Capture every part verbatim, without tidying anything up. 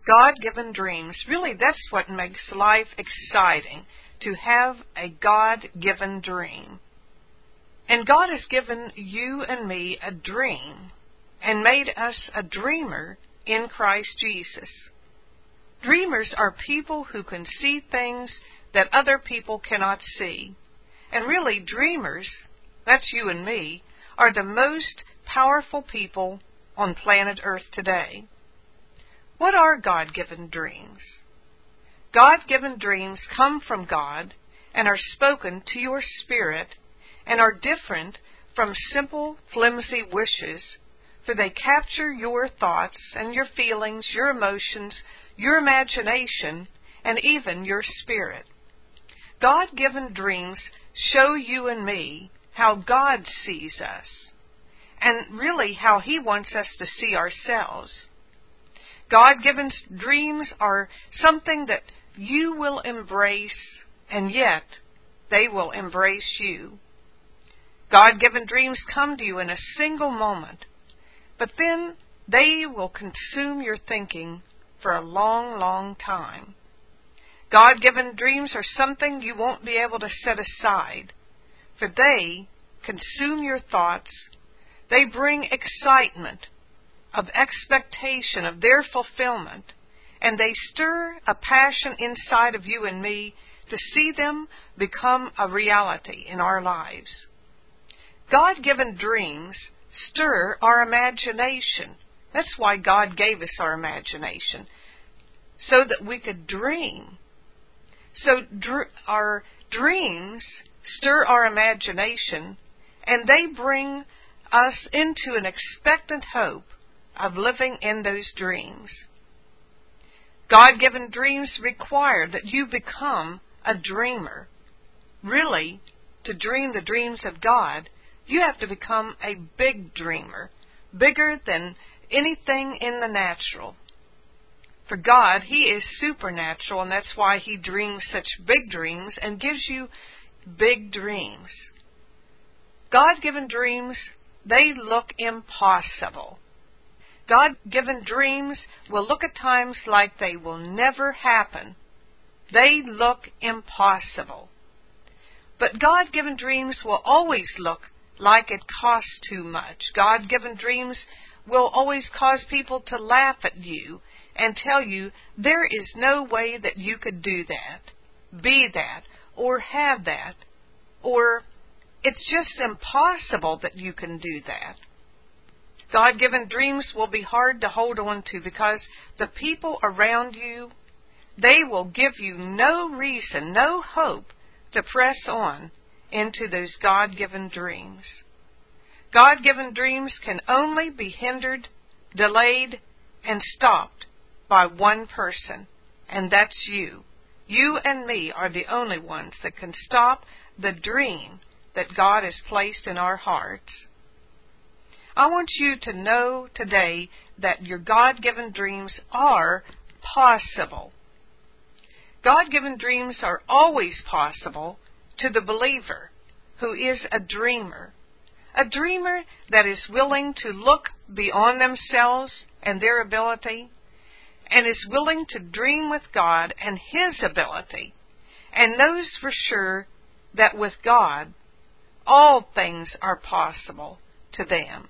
God-given dreams, really that's what makes life exciting, to have a God-given dream. And God has given you and me a dream and made us a dreamer in Christ Jesus. Dreamers are people who can see things that other people cannot see. And really, dreamers, that's you and me, are the most powerful people on planet Earth today. What are God-given dreams? God-given dreams come from God and are spoken to your spirit and are different from simple, flimsy wishes, for they capture your thoughts and your feelings, your emotions, your imagination, and even your spirit. God-given dreams show you and me how God sees us, and really how He wants us to see ourselves. God-given dreams are something that you will embrace, and yet they will embrace you. God-given dreams come to you in a single moment, but then they will consume your thinking for a long, long time. God-given dreams are something you won't be able to set aside, for they consume your thoughts. They bring excitement of expectation of their fulfillment, and they stir a passion inside of you and me to see them become a reality in our lives. God-given dreams stir our imagination. That's why God gave us our imagination, so that we could dream. So dr- our dreams stir our imagination, and they bring us into an expectant hope of living in those dreams. God-given dreams require that you become a dreamer. Really, to dream the dreams of God, you have to become a big dreamer, bigger than anything in the natural. For God, He is supernatural, and that's why He dreams such big dreams and gives you big dreams. God-given dreams, they look impossible. God-given dreams will look at times like they will never happen. They look impossible. But God-given dreams will always look like it costs too much. God-given dreams will always cause people to laugh at you and tell you there is no way that you could do that, be that, or have that, or it's just impossible that you can do that. God-given dreams will be hard to hold on to because the people around you, they will give you no reason, no hope to press on into those God-given dreams. God-given dreams can only be hindered, delayed, and stopped by one person, and that's you. You and me are the only ones that can stop the dream that God has placed in our hearts. I want you to know today that your God-given dreams are possible. God-given dreams are always possible to the believer who is a dreamer. A dreamer that is willing to look beyond themselves and their ability, and is willing to dream with God and His ability, and knows for sure that with God, all things are possible to them.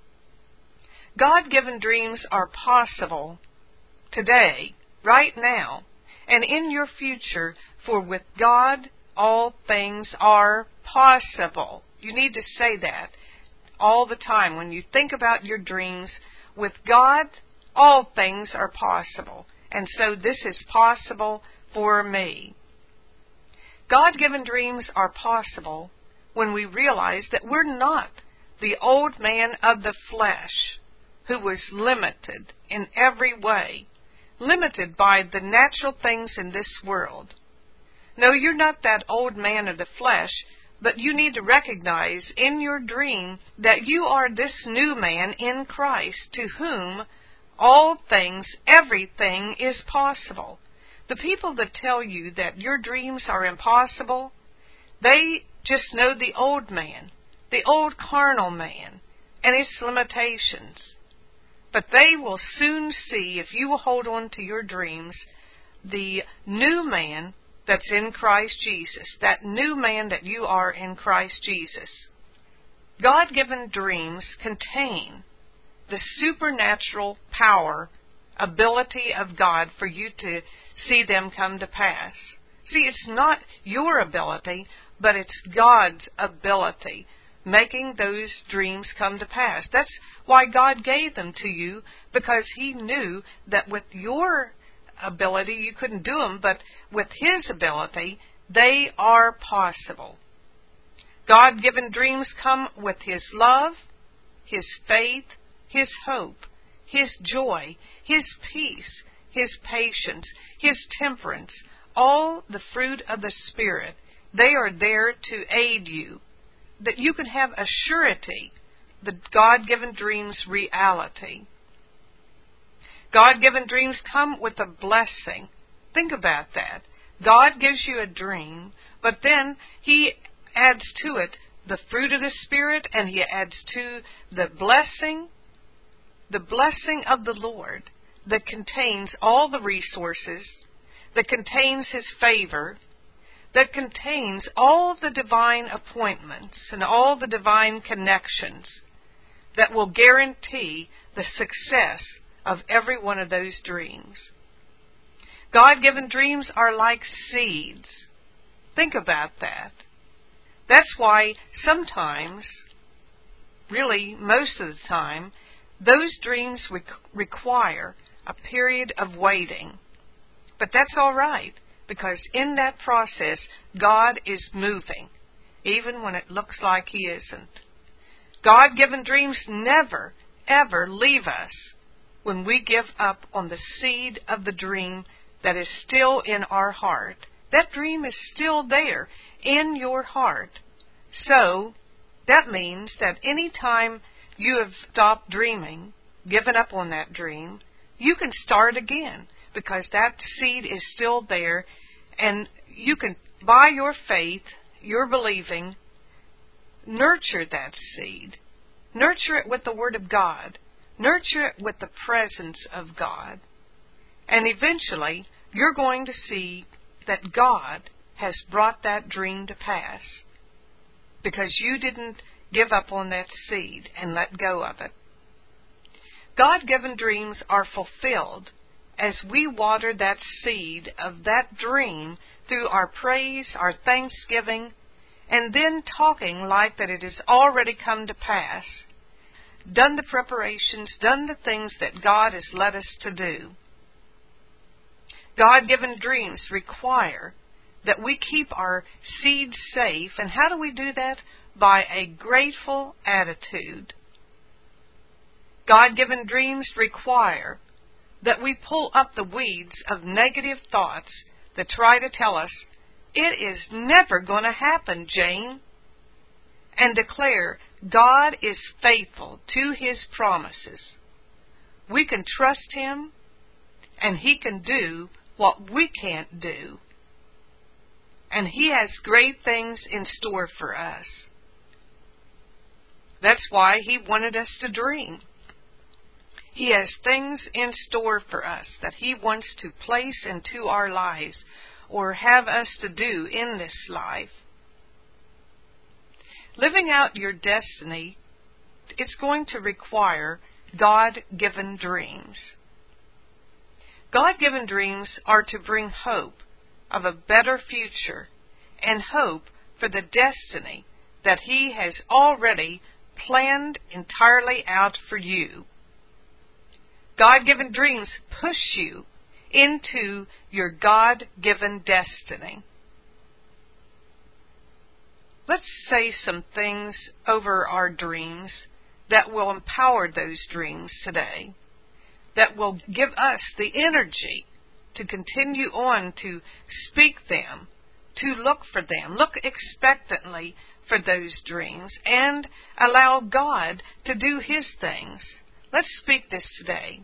God-given dreams are possible today, right now, and in your future, for with God, all things are possible. You need to say that all the time. When you think about your dreams, with God, all things are possible. And so this is possible for me. God-given dreams are possible when we realize that we're not the old man of the flesh who was limited in every way, limited by the natural things in this world. No, you're not that old man of the flesh, but you need to recognize in your dream that you are this new man in Christ, to whom all things, everything is possible. The people that tell you that your dreams are impossible, they just know the old man, the old carnal man, and its limitations. But they will soon see, if you will hold on to your dreams, the new man that's in Christ Jesus, that new man that you are in Christ Jesus. God-given dreams contain the supernatural power, ability of God for you to see them come to pass. See, it's not your ability, but it's God's ability making those dreams come to pass. That's why God gave them to you, because He knew that with your ability you couldn't do them, but with His ability they are possible. God-given dreams come with His love, His faith, His hope, His joy, His peace, His patience, His temperance, all the fruit of the Spirit. They are there to aid you, that you can have a surety the God-given dreams reality. God-given dreams come with a blessing. Think about that. God gives you a dream, but then He adds to it the fruit of the Spirit, and He adds to the blessing, the blessing of the Lord that contains all the resources, that contains His favor, that contains all the divine appointments and all the divine connections that will guarantee the success of every one of those dreams. God-given dreams are like seeds. Think about that. That's why sometimes, really most of the time, those dreams re- require a period of waiting. But that's all right, because in that process, God is moving, even when it looks like He isn't. God-given dreams never, ever leave us when we give up on the seed of the dream that is still in our heart. That dream is still there in your heart. So, that means that any time you have stopped dreaming, given up on that dream, you can start again, because that seed is still there, and you can, by your faith, your believing, nurture that seed. Nurture it with the Word of God. Nurture it with the presence of God. And eventually, you're going to see that God has brought that dream to pass, because you didn't give up on that seed and let go of it. God-given dreams are fulfilled as we water that seed of that dream through our praise, our thanksgiving, and then talking like that it has already come to pass, done the preparations, done the things that God has led us to do. God-given dreams require that we keep our seeds safe. And how do we do that? By a grateful attitude. God-given dreams require that we pull up the weeds of negative thoughts that try to tell us, it is never going to happen, Jane, and declare God is faithful to His promises. We can trust Him, and He can do what we can't do. And He has great things in store for us. That's why He wanted us to dream. He has things in store for us that He wants to place into our lives or have us to do in this life. Living out your destiny, it's going to require God-given dreams. God-given dreams are to bring hope of a better future and hope for the destiny that He has already planned entirely out for you. God-given dreams push you into your God-given destiny. Let's say some things over our dreams that will empower those dreams today, that will give us the energy to continue on to speak them, to look for them, look expectantly for those dreams, and allow God to do His things. Let's speak this today.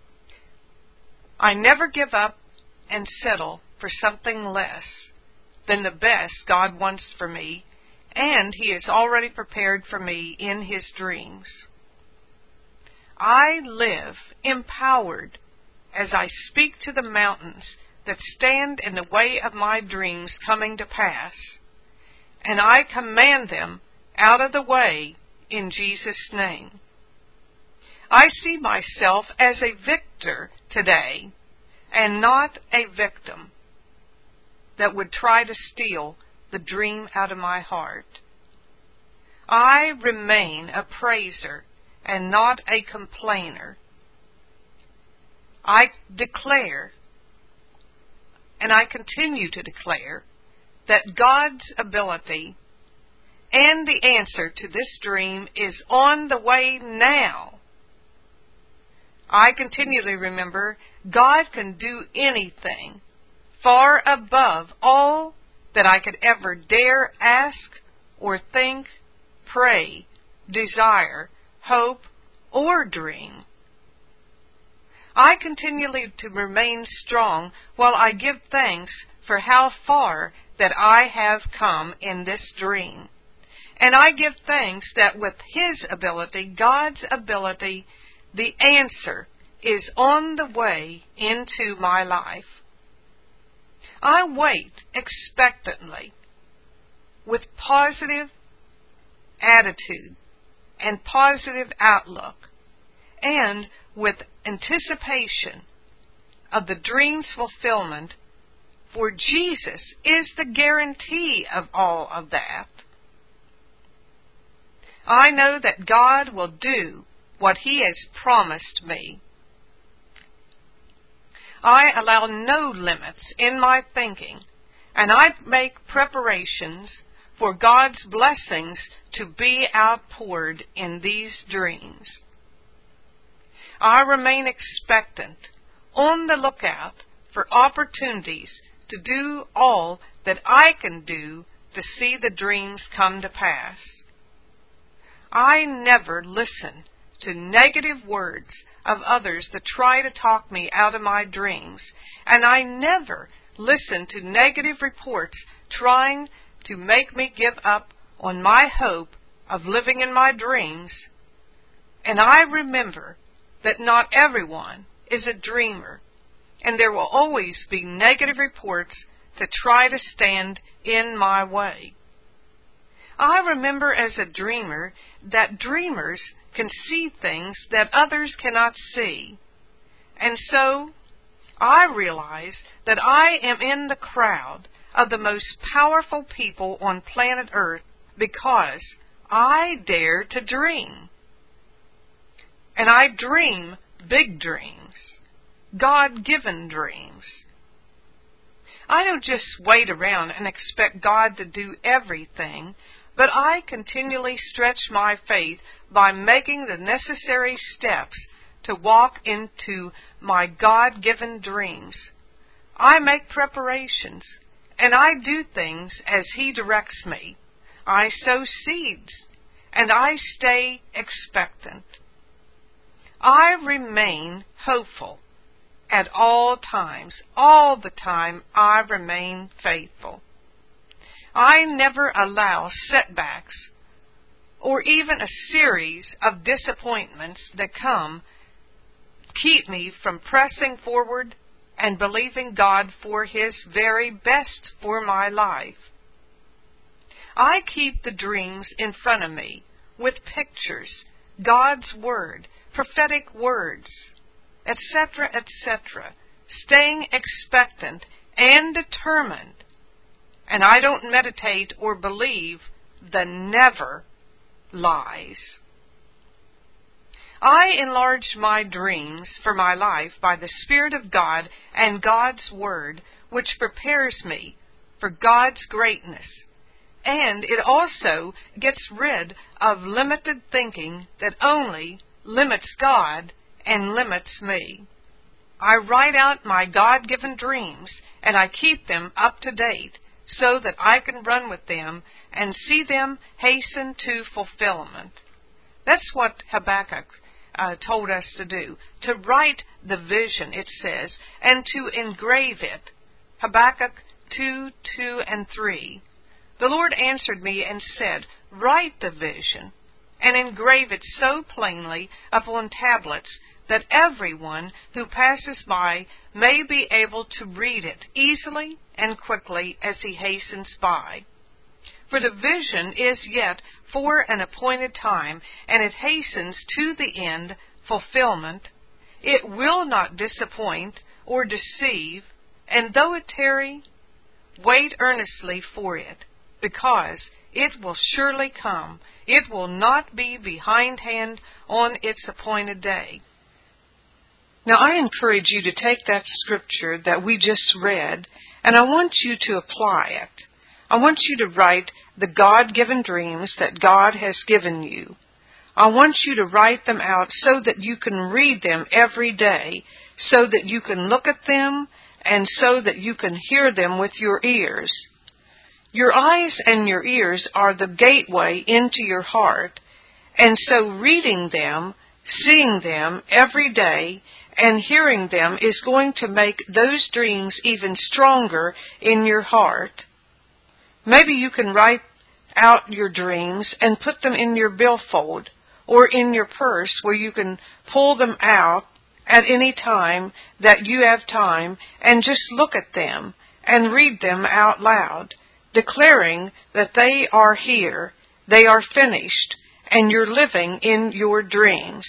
I never give up and settle for something less than the best God wants for me, and He has already prepared for me in His dreams. I live empowered as I speak to the mountains that stand in the way of my dreams coming to pass, and I command them out of the way in Jesus' name. I see myself as a victor today and not a victim that would try to steal the dream out of my heart. I remain a praiser and not a complainer. I declare, and I continue to declare, that God's ability and the answer to this dream is on the way now. I continually remember God can do anything far above all that I could ever dare ask or think, pray, desire, hope, or dream. I continually to remain strong while I give thanks for how far that I have come in this dream. And I give thanks that with His ability, God's ability, the answer is on the way into my life. I wait expectantly with positive attitude and positive outlook, and with anticipation of the dream's fulfillment, for Jesus is the guarantee of all of that. I know that God will do what He has promised me. I allow no limits in my thinking, and I make preparations for God's blessings to be outpoured in these dreams. I remain expectant, on the lookout for opportunities to do all that I can do to see the dreams come to pass. I never listen to negative words of others that try to talk me out of my dreams, and I never listen to negative reports trying to make me give up on my hope of living in my dreams. And I remember that not everyone is a dreamer, and there will always be negative reports to try to stand in my way. I remember as a dreamer that dreamers can see things that others cannot see. And so I realize that I am in the crowd of the most powerful people on planet Earth because I dare to dream. And I dream big dreams, God-given dreams. I don't just wait around and expect God to do everything, but I continually stretch my faith by making the necessary steps to walk into my God-given dreams. I make preparations, and I do things as He directs me. I sow seeds, and I stay expectant. I remain hopeful at all times. All the time I remain faithful. I never allow setbacks or even a series of disappointments that come keep me from pressing forward and believing God for His very best for my life. I keep the dreams in front of me with pictures, God's Word, prophetic words, et cetera, et cetera, staying expectant and determined. And I don't meditate or believe the never lies. I enlarge my dreams for my life by the Spirit of God and God's Word, which prepares me for God's greatness. And it also gets rid of limited thinking that only limits God and limits me. I write out my God-given dreams, and I keep them up to date so that I can run with them and see them hasten to fulfillment. That's what Habakkuk uh, told us to do, to write the vision, it says, and to engrave it. Habakkuk two, two, and three. The Lord answered me and said, write the vision and engrave it so plainly upon tablets that everyone who passes by may be able to read it easily and quickly as he hastens by. For the vision is yet for an appointed time, and it hastens to the end fulfillment. It will not disappoint or deceive, and though it tarry, wait earnestly for it, because it will surely come. It will not be behindhand on its appointed day. Now I encourage you to take that scripture that we just read, and I want you to apply it. I want you to write the God-given dreams that God has given you. I want you to write them out so that you can read them every day, so that you can look at them, and so that you can hear them with your ears. Your eyes and your ears are the gateway into your heart, and so reading them, seeing them every day, and hearing them is going to make those dreams even stronger in your heart. Maybe you can write out your dreams and put them in your billfold or in your purse where you can pull them out at any time that you have time and just look at them and read them out loud, declaring that they are here, they are finished, and you're living in your dreams.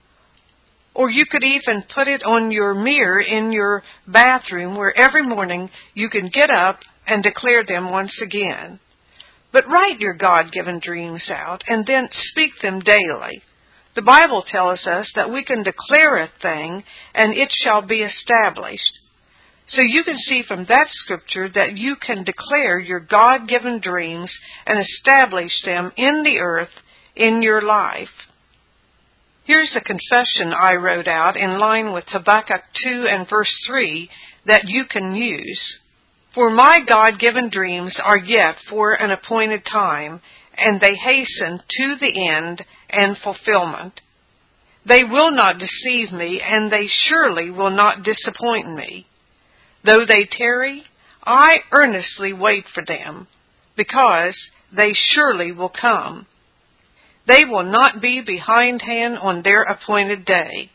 Or you could even put it on your mirror in your bathroom where every morning you can get up and declare them once again. But write your God-given dreams out and then speak them daily. The Bible tells us that we can declare a thing and it shall be established. So you can see from that scripture that you can declare your God-given dreams and establish them in the earth in your life. Here's a confession I wrote out in line with Habakkuk two and verse three that you can use. For my God-given dreams are yet for an appointed time, and they hasten to the end and fulfillment. They will not deceive me, and they surely will not disappoint me. Though they tarry, I earnestly wait for them, because they surely will come. They will not be behindhand on their appointed day.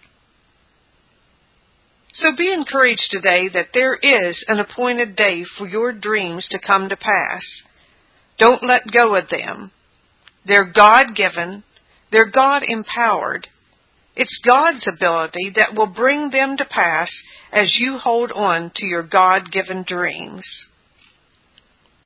So be encouraged today that there is an appointed day for your dreams to come to pass. Don't let go of them. They're God-given. They're God-empowered. It's God's ability that will bring them to pass as you hold on to your God-given dreams.